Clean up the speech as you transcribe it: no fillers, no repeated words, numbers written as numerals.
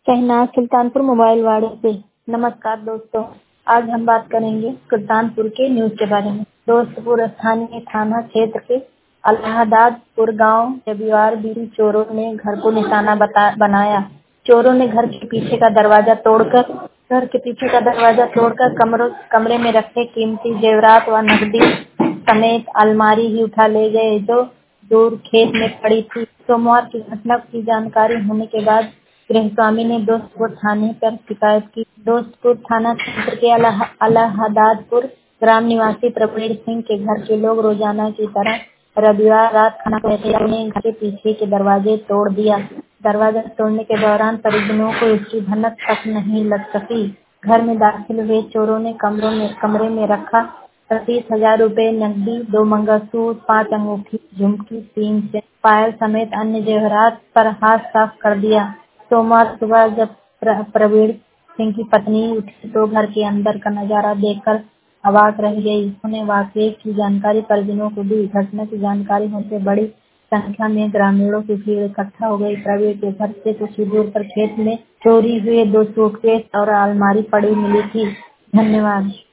Shehnaaz Sultanpur mobile वाड़े से। नमस्कार दोस्तों, आज हम बात करेंगे सुल्तानपुर के न्यूज के बारे में। दोस्तपुर स्थानीय थाना क्षेत्र के अलाहादादपुर गांव रविवार बीती चोरों ने घर को निशाना बनाया। चोरों ने घर के पीछे का दरवाजा तोड़कर कमरे में रखे कीमती जेवरात व नकदी समेत अलमारी ही उठा ले गए, जो दूर खेत में पड़ी थी। सोमवार की घटना की जानकारी होने के बाद गृहस्वामी ने दोस्तपुर थाने पर शिकायत की। दोस्तपुर थाना क्षेत्र के अलाहादादपुर ग्राम निवासी प्रवीण सिंह के घर के लोग रोजाना की तरह रविवार रात खाना खाते ने घर के पीछे के दरवाजे तोड़ दिया। दरवाजा तोड़ने के दौरान परिजनों को इसकी भनक तक नहीं लग सकी। घर में दाखिल हुए चोरों ने कमरे में रखा 30,000 रुपए नकदी, 2 मंगलसूत्र, 5 अंगूठी, झुमकी, 3 चेन, पायल समेत अन्य जेवरात पर हाथ साफ कर दिया। सोमवार सुबह जब प्रवीण सिंह की पत्नी उठी तो घर के अंदर का नजारा देखकर अवाक रह गई। उन्हें वाकये की जानकारी परिजनों को दी। घटना की जानकारी होते बड़ी संख्या में ग्रामीणों की भीड़ इकट्ठा हो गई। प्रवीण के घर से कुछ ही दूर पर खेत में चोरी हुए 2 सूटकेस और अलमारी पड़ी मिली थी। धन्यवाद।